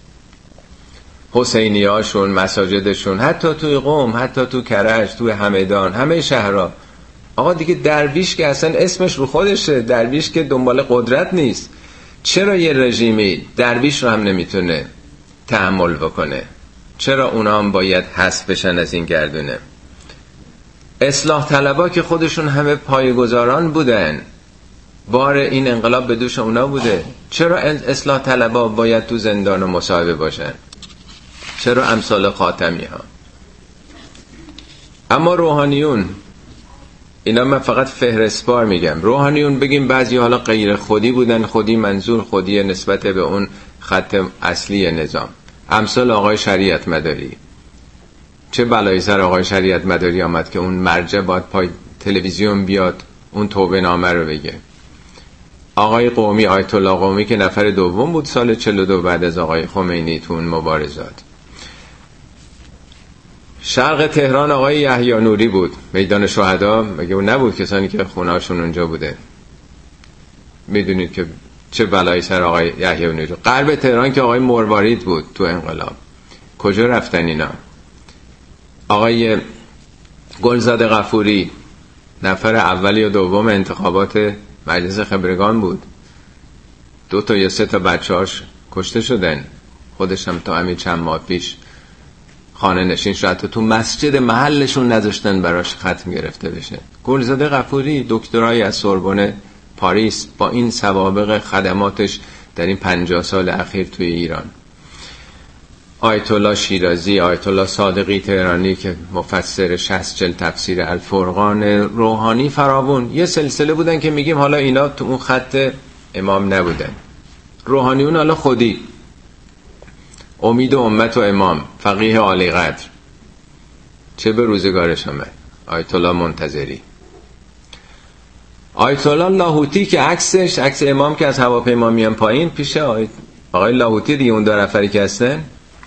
حسینیاشون، مساجدشون، حتی توی قم، حتی تو کرج، توی همدان، همه شهرها. آقا دیگه درویش که اصلا اسمش رو خودشه، درویش که دنبال قدرت نیست. چرا یه رژیمی درویش رو هم نمیتونه تحمل بکنه؟ چرا اونا هم باید حذف بشن از این گردونه؟ اصلاح طلبا که خودشون همه پایه‌گذاران بودن، بار این انقلاب به دوش اونا بوده، چرا اصلاح طلبا باید تو زندان و مصاحبه باشن؟ چرا امثال خاتمی ها؟ اما روحانیون، اینا من فقط فهرستوار میگم، روحانیون بگیم بعضی حالا غیر خودی بودن، خودی منظور خودی نسبت به اون خط اصلی نظام، امثال آقای شریعت مداری. چه بلایی سر آقای شریعت مداری آمد که اون مرجع باید پای تلویزیون بیاد اون توبه نامه رو بگه؟ آقای قومی، آیت الله قومی که نفر دوم بود سال چهل و دو بعد از آقای خمینی تو اون مبارزات. شرق تهران آقای یحیی نوری بود، میدان شهدا، مگه اون نبود کسانی که خونه‌هاشون اونجا بوده؟ میدونید که چه بلایی سر آقای یحیی نوری. غرب تهران که آقای مروارید بود تو انقلاب، کجا رفتن اینا؟ آقای گلزاده غفوری نفر اولی و دوم انتخابات مجلس خبرگان بود، دو تا یا سه تا بچه‌هاش کشته شدن، خودش هم تا همین چند ماه پیش خانه نشین شد، تو مسجد محلشون نذاشتن براش ختم گرفته بشه. گلزاده غفوری دکترای از سوربن پاریس، با این سوابق خدماتش در این پنجاه سال اخیر توی ایران. آیت الله شیرازی، آیت الله صادقی تهرانی که مفسر شصت جلد تفسیر الفرقان، روحانی فراوون، یه سلسله بودن که میگیم حالا اینا تو اون خط امام نبودن. روحانیون حالا خودی، امید و امت و امام، فقیه عالی قدر، چه به روزگارش آمد آیت الله منتظری. آیت الله لاهوتی که عکسش عکس امام که از هواپیما میان پایین، پیش آقای لاهوتی دیگه اون دو نفری که هستن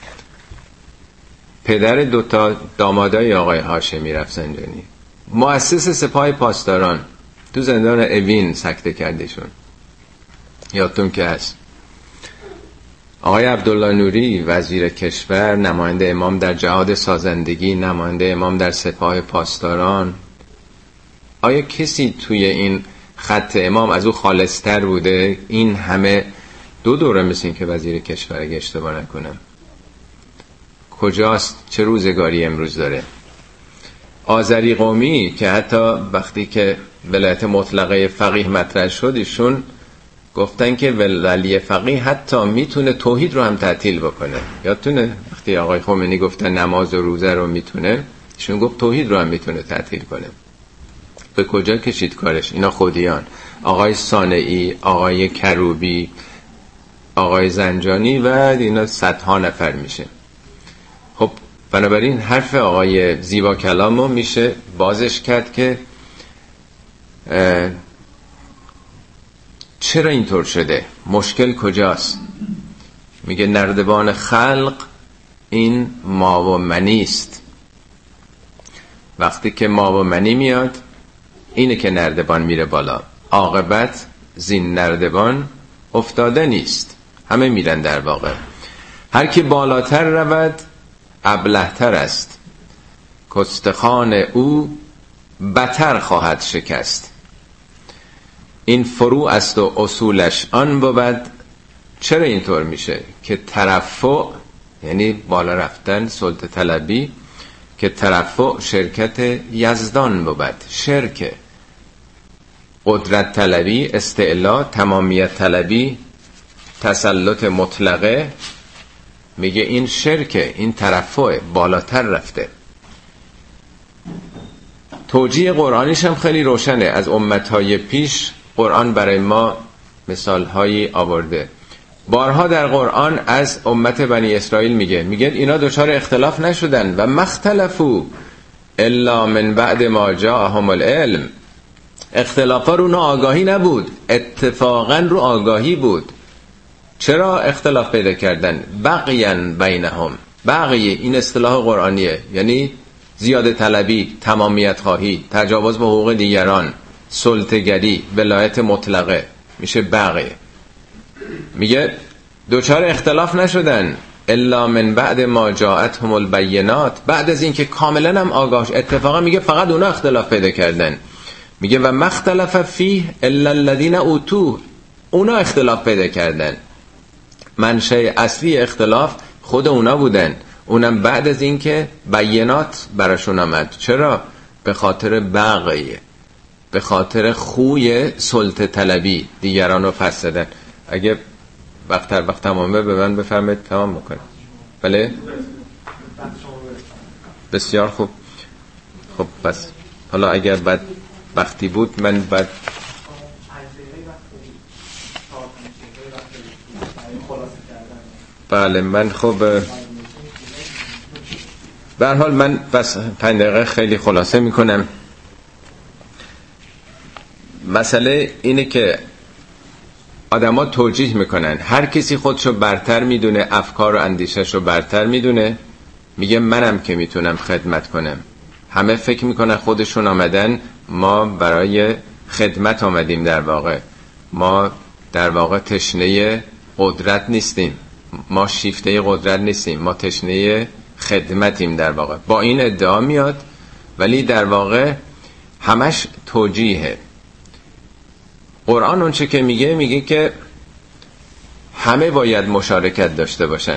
پدر دوتا دامادای آقای هاشمی رفسنجانی، مؤسس سپاه پاسداران، تو زندان اوین سکته کردشون، یادتون که هست. آقای عبدالله نوری وزیر کشور، نماینده امام در جهاد سازندگی، نماینده امام در سپاه پاسداران. آیا کسی توی این خط امام از او خالصتر بوده؟ این همه دو دوره مثل این که وزیر کشور، اگه اشتباه نکنم. کجاست؟ چه روزگاری امروز داره؟ آذری قومی که حتی وقتی که ولایت مطلقه فقیه مطرح شد، ایشون گفتن که ولی فقیه حتی میتونه توحید رو هم تعطیل بکنه. یادتونه وقتی آقای خمینی گفتن نماز و روزه رو میتونه، ایشون گفت توحید رو هم میتونه تعطیل کنه. به کجا کشید کارش؟ اینا خودیان. آقای صانعی، آقای کروبی، آقای زنجانی و اینا صدها نفر میشه. خب بنابراین حرف آقای زیبا کلامو میشه بازش کرد که چرا اینطور شده؟ مشکل کجاست؟ میگه نردبان خلق این ما و منی است. وقتی که ما و منی میاد، اینه که نردبان میره بالا. عاقبت زین نردبان افتاده نیست، همه میرن در واقع. هر کی بالاتر رود ابلهتر است، کستخوان او بتر خواهد شکست. این فروع است و اصولش آن بود. چرا اینطور میشه که ترفع یعنی بالا رفتن، سلطه طلبی، که ترفع شرکت یزدان بود، شرک، قدرت طلبی، استعلا، تمامیت طلبی، تسلط مطلقه، میگه این شرک، این ترفع بالاتر رفته. توجیه قرآنیش هم خیلی روشنه. از امتهای پیش قرآن برای ما مثالهایی آورده. بارها در قرآن از امت بنی اسرائیل میگه میگه اینا دچار اختلاف نشدن و مختلفو الا من بعد ما جاءهم العلم. اختلافا رو آگاهی نبود، اتفاقا رو آگاهی بود. چرا اختلاف پیدا کردن؟ بغیا بینهم. بغی این اصطلاح قرآنیه، یعنی زیاده طلبی، تمامیت خواهی، تجاوز به حقوق دیگران، سلطه‌گری، ولایت مطلقه، میشه بغی. میگه دوچار اختلاف نشدن الا من بعد ما جاءتهم البینات، بعد از اینکه کاملا هم آگاهش. اتفاقا میگه فقط اونا اختلاف پیدا کردن. میگه و مختلف فیه الا الذین اوتوه، اونا اختلاف پیدا کردن. منشأ اصلی اختلاف خود اونا بودن، اونم بعد از اینکه بینات براشون آمد. چرا؟ به خاطر بغی، به خاطر خوی سلطه طلبی، دیگران رو پس دادن. اگه وقت تر وقت تمامه به من بفرمایید تمام میکنم. بله بسیار خوب. خب پس حالا اگر بعد وقتی بود من بعد بله من خب به هر حال من بس پنج دقیقه خیلی خلاصه میکنم. مسئله اینه که آدما توجیه میکنن، هر کسی خودشو برتر میدونه، افکار و اندیشهشو برتر میدونه، میگه منم که میتونم خدمت کنم. همه فکر میکنن خودشون آمدن، ما برای خدمت آمدیم. در واقع ما در واقع تشنه قدرت نیستیم، ما شیفته قدرت نیستیم، ما تشنه خدمتیم. در واقع با این ادعا میاد، ولی در واقع همش توجیهه. قرآن اون چه که میگه میگه که همه باید مشارکت داشته باشن.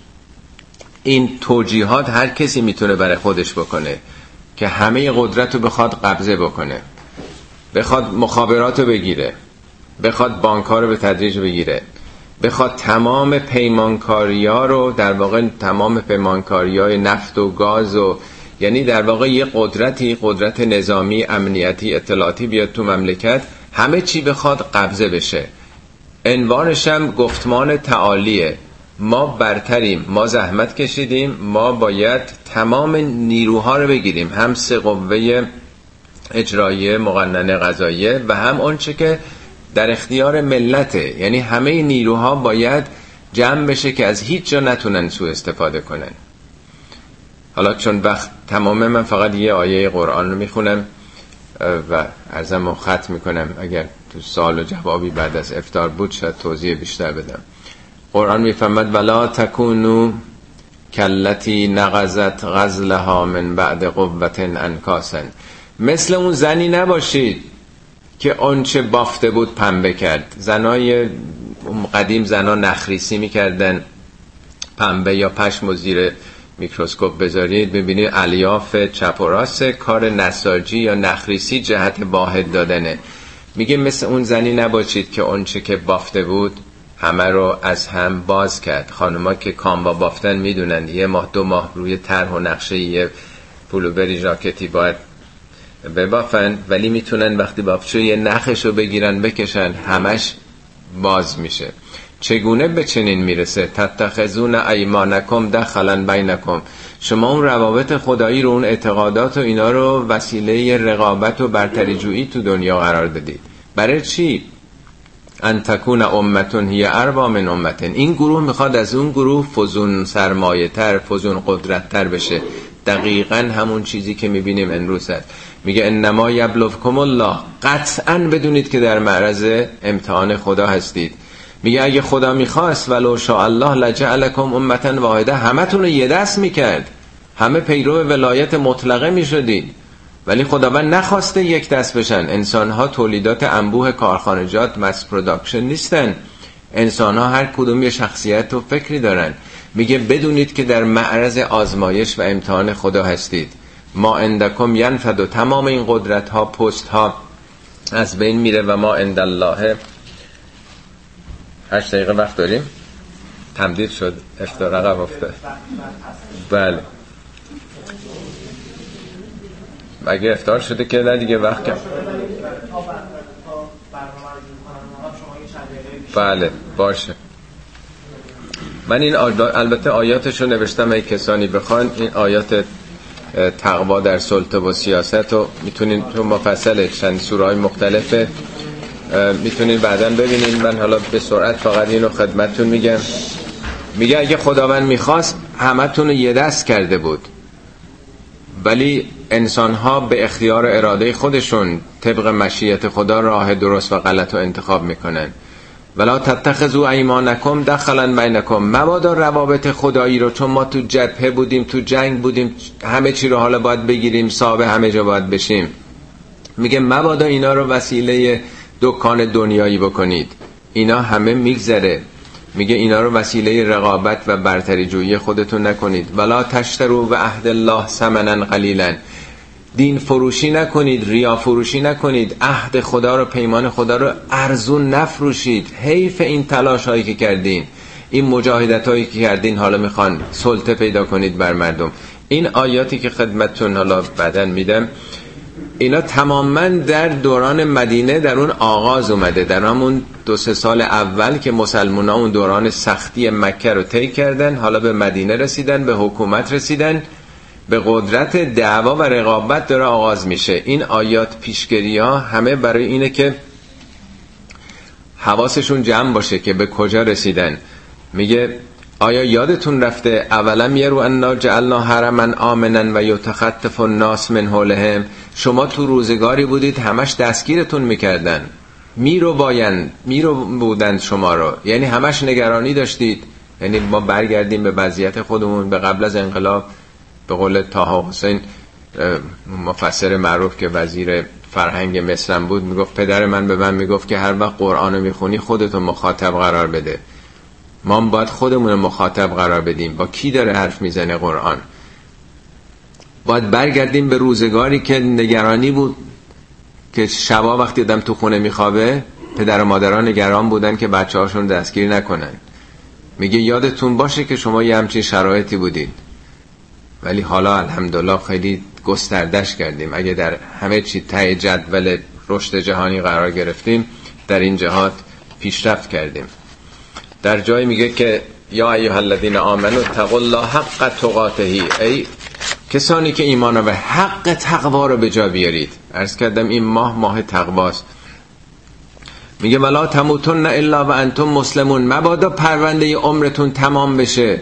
این توجیهات هر کسی میتونه برای خودش بکنه که همه قدرت رو بخواد قبضه بکنه، بخواد مخابرات رو بگیره، بخواد بانک‌ها رو به تدریج بگیره، بخواد تمام پیمانکاری‌ها رو، در واقع تمام پیمانکاری‌های نفت و گاز و یعنی در واقع یه قدرتی، قدرت نظامی، امنیتی، اطلاعاتی بیاد تو مملکت، همه چی بخواد قبضه بشه. عنوانش هم گفتمان تعالیه، ما برتریم، ما زحمت کشیدیم، ما باید تمام نیروها رو بگیریم، هم سه قوه اجراییه، مقننه، قضاییه و هم اون چه که در اختیار ملته. یعنی همه نیروها باید جمع بشه که از هیچ جا نتونن سوء استفاده کنن. حالا چون وقت تمامه من فقط یه آیه قرآن رو میخونم و عرضم و ختم میکنم. اگر تو سوال و جوابی بعد از افطار بود شاید توضیح بیشتر بدم. قرآن میفرماد ولا تکونو کلتی نغزت غزلها من بعد قوت انکاسا، مثل اون زنی نباشید که آنچه بافته بود پنبه کرد. زنای قدیم زنا نخریسی میکردن، پنبه یا پشم و زیر میکروسکوپ بذارید ببینید الیاف چپ و راست کار نساجی یا نخریسی جهت واحد دادنه. میگه مثل اون زنی نباشید که آنچه که بافته بود همه رو از هم باز کرد. خانوما که کامبا بافتن میدونن یه ماه دو ماه روی طرح و نقشه یه پولوبری ژاکتی باید ببافن، ولی میتونن وقتی بافت یه نخشو بگیرن بکشن همش باز میشه. چگونه به چنین میرسه؟ تتخذون ایمانکم دخلا بینکم، شما اون روابط خدایی رو، اون اعتقادات و اینا رو وسیله رقابت و برتری جویی تو دنیا قرار دادید. برای چی؟ ان تکون امتون هی اربا من امتن، این گروه میخواد از اون گروه فزون سرمایه تر، فزون قدرت تر بشه. دقیقاً همون چیزی که میبینیم امروز هست. میگه انما یبلوکم الله، قطعاً بدونید که در معرض امتحان خدا هستید. میگه اگه خدا میخواست ولو شاء الله لجعلکم امتا واحده، همتون رو یه دست میکرد، همه پیرو ولایت مطلقه میشدید، ولی خداوند نخواسته یک دست بشن. انسانها تولیدات انبوه کارخانجات، مس پروداکشن نیستن. انسان ها هر کدوم یه شخصیت و فکری دارن. میگه بدونید که در معرض آزمایش و امتحان خدا هستید. ما عندکم ینفد و تمام این قدرت ها، پست ها از بین میره و ما عند الله. هشت دقیقه وقت داریم. تمدید شد، افتار عقب افتاد. بله اگه افتار شده که نه دیگه وقت کم. بله باشه. من این البته آیاتشو نوشتم، ای کسانی بخوان این آیات تقوا در سلطه و سیاست رو میتونین تو مفصل چند سوره‌های مختلفه میتونین بعداً ببینین. من حالا به سرعت فقط اینو خدمتتون میگم. میگه اگه خداوند میخواست همتون رو یه دست کرده بود، ولی انسان‌ها به اختیار اراده خودشون طبق مشیت خدا راه درست و غلط رو انتخاب میکنن. ولا تتخذوا ایمانکم دخلا بینکم، مبادا روابط خدایی رو، چون ما تو جبهه بودیم، تو جنگ بودیم، همه چی رو حالا باید بگیریم، صاحب همه جا باید بشیم. میگه مبادا اینا رو وسیله دکان دنیایی بکنید، اینا همه میگذره. میگه اینا رو وسیله رقابت و برتری جویی خودتون نکنید. ولا تشتروا به عهد الله ثمنا قلیلا، دین فروشی نکنید، ریا فروشی نکنید، عهد خدا رو، پیمان خدا رو ارزون نفروشید. حیف این تلاش هایی که کردین، این مجاهدت هایی که کردین، حالا میخوان سلطه پیدا کنید بر مردم. این آیاتی که خدمتتون حالا بعداً میدم، اینا تماما در دوران مدینه در اون آغاز اومده، در همون دو سه سال اول که مسلمان ها اون دوران سختی مکه رو طی کردن، حالا به مدینه رسیدن، به حکومت رسیدن، به قدرت دعوا و رقابت داره آغاز میشه. این آیات پیشگیری ها همه برای اینه که حواسشون جمع باشه که به کجا رسیدن. میگه آیا یادتون رفته اولم یرو انا جعلنا حرما آمنا و یتخطف الناس من حولهم، شما تو روزگاری بودید همش دستگیرتون میکردن، میرو باین میرو بودن شما رو، یعنی همش نگرانی داشتید. یعنی ما برگردیم به وضعیت خودمون به قبل از انقلاب، به قول طه حسین مفسر معروف که وزیر فرهنگ مصر بود، میگفت پدر من به من میگفت که هر وقت قرآن رو میخونی خودتو مخاطب قرار بده. ما باید خودمون رو مخاطب قرار بدیم. با کی داره حرف میزنه قرآن؟ باید برگردیم به روزگاری که نگرانی بود، که شبا وقتی آدم تو خونه میخوابه پدر و مادران نگران بودن که بچه هاشون دستگیر نکنن. میگه یادتون باشه که شما یه همچین شرایطی بودید، ولی حالا الحمدلله خیلی گستردش کردیم. اگه در همه چی ته جدول رشد جهانی قرار گرفتیم، در این جهات پیشرفت کردیم. در جایی میگه که یا ایها الذین آمنوا اتقوا الله حق تقاته، ای کسانی که ایمان به حق تقوا رو به جا بیارید. عرض کردم این ماه ماه تقواست. میگه ولا تموتن الا و انتم مسلمون، مبادا پرونده عمرتون تمام بشه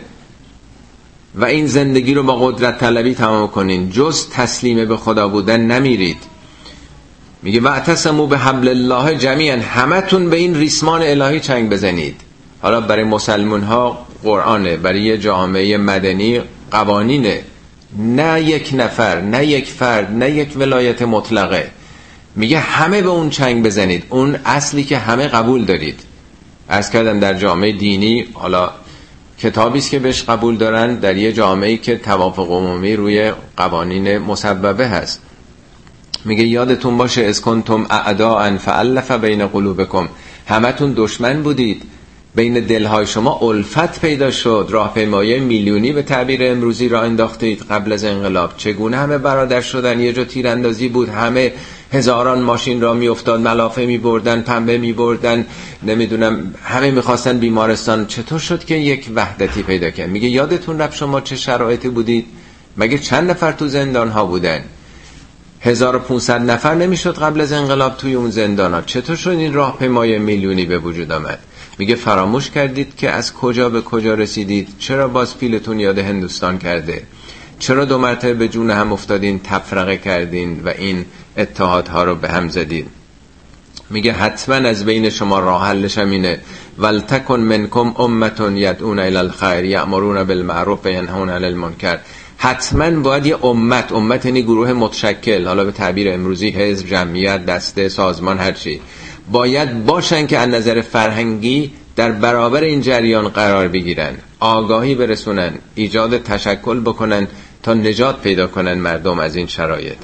و این زندگی رو با قدرت طلبی تمام کنین، جز تسلیم به خدا بودن نمیرید. میگه واعتصموا بحبل الله جمیعا، همتون به این ریسمان الهی چنگ بزنید. حالا برای مسلمان ها قرآنه، برای یه جامعه مدنی قوانینه، نه یک نفر، نه یک فرد، نه یک ولایت مطلقه. میگه همه به اون چنگ بزنید، اون اصلی که همه قبول دارید. عرض کردم در جامعه دینی حالا کتابی است که بهش قبول دارن، در یه جامعه‌ای که توافق عمومی روی قوانین مسببه هست. میگه یادتون باشه اذ کنتم اعداء فالف بین قلوبکم، همتون دشمن بودید، بین دلهای شما الفت پیدا شد، راهپیمایی میلیونی به تعبیر امروزی را انداختید قبل از انقلاب. چگونه همه برادر شدن؟ یه جا تیراندازی بود، همه هزاران ماشین را میافتاد، ملافه میبردن، پنبه میبردن، نمیدونم همه میخواستن بیمارستان. چطور شد که یک وحدتی پیدا کرد؟ میگه یادتون رفت شما چه شرایطی بودید؟ مگه چند نفر تو زندان ها بودن؟ هزار و پونصد نفر نمیشد قبل از انقلاب توی اون زندان ها. چطور شد این راهپیمایی میلیونی به وجود آمد؟ میگه فراموش کردید که از کجا به کجا رسیدید؟ چرا باز پیلتون یاد هندوستان کرده؟ چرا دو مرتبه به جون هم افتادین، تفرقه کردین و این اتحادها رو به هم زدید؟ میگه حتما از بین شما راه حلش همینه، ولتکن منکم امتون یدعون الی الخیر یأمرون بالمعروف و ینهون عن المنکر. حتما باید یه امت، امت یعنی گروه متشکل، حالا به تعبیر امروزی حزب، جمعیت، دسته، سازمان، هر چی، باید باشن که از نظر فرهنگی در برابر این جریان قرار بگیرن، آگاهی برسونن، ایجاد تشکل بکنن تا نجات پیدا کنن مردم از این شرایط.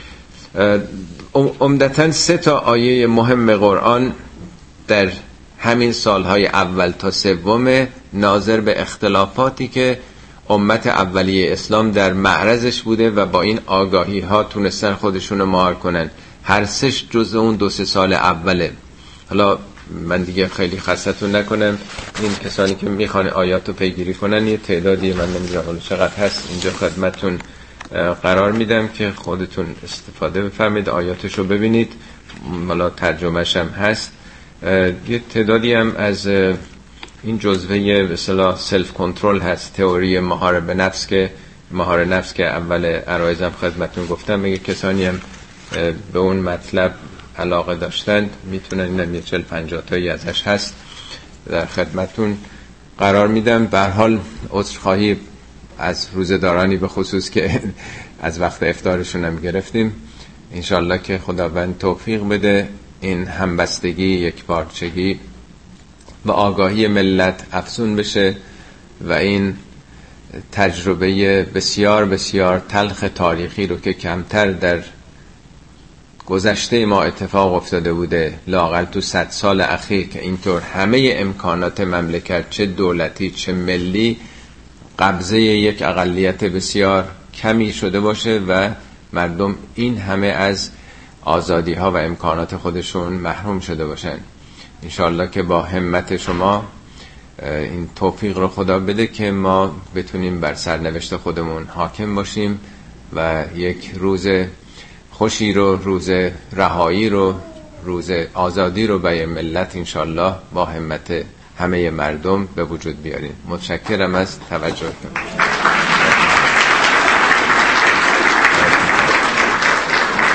عمدتاً سه تا آیه مهم قرآن در همین سالهای اول تا سوم ناظر به اختلافاتی که امت اولیه اسلام در معرضش بوده و با این آگاهی ها تونستن خودشونو مهار کنن. هر سش جزء اون دو سه سال اوله. حالا من دیگه خیلی خستتون نکنم، این کسانی که میخوان آیاتو پیگیری کنن یه تعدادی، من نمیدونم چقدر هست، اینجا خدمتتون قرار میدم که خودتون استفاده بفرمید، آیاتشو ببینید، حالا ترجمهش هم هست. یه تعدادی هم از این جزوه به اصطلاح سلف کنترل هست، تئوری مهار به نفس که مهار نفس که اول عرایزم خدمتتون گفتم، میگه کسانی هم به اون مطلب علاقه داشتند میتونن، اینم یه چل پنجاه تایی ازش هست در خدمتتون قرار میدم. به هر حال عذرخواهی از روزدارانی به خصوص که از وقت افطارشون هم گرفتیم، انشالله که خداوند توفیق بده این همبستگی، یکپارچگی و آگاهی ملت افزون بشه و این تجربه بسیار بسیار تلخ تاریخی رو که کمتر در گذشته ما اتفاق افتاده بوده، لااقل تو صد سال اخیر که اینطور همه امکانات مملکت چه دولتی چه ملی قبضه یک اقلیت بسیار کمی شده باشه و مردم این همه از آزادی ها و امکانات خودشون محروم شده باشن. انشالله که با همت شما این توفیق رو خدا بده که ما بتونیم بر سرنوشت خودمون حاکم باشیم و یک روز خوشی رو، روز رهایی رو، روز آزادی رو برای ملت انشالله با همت همه مردم به وجود بیاریم. متشکرم از توجهتون.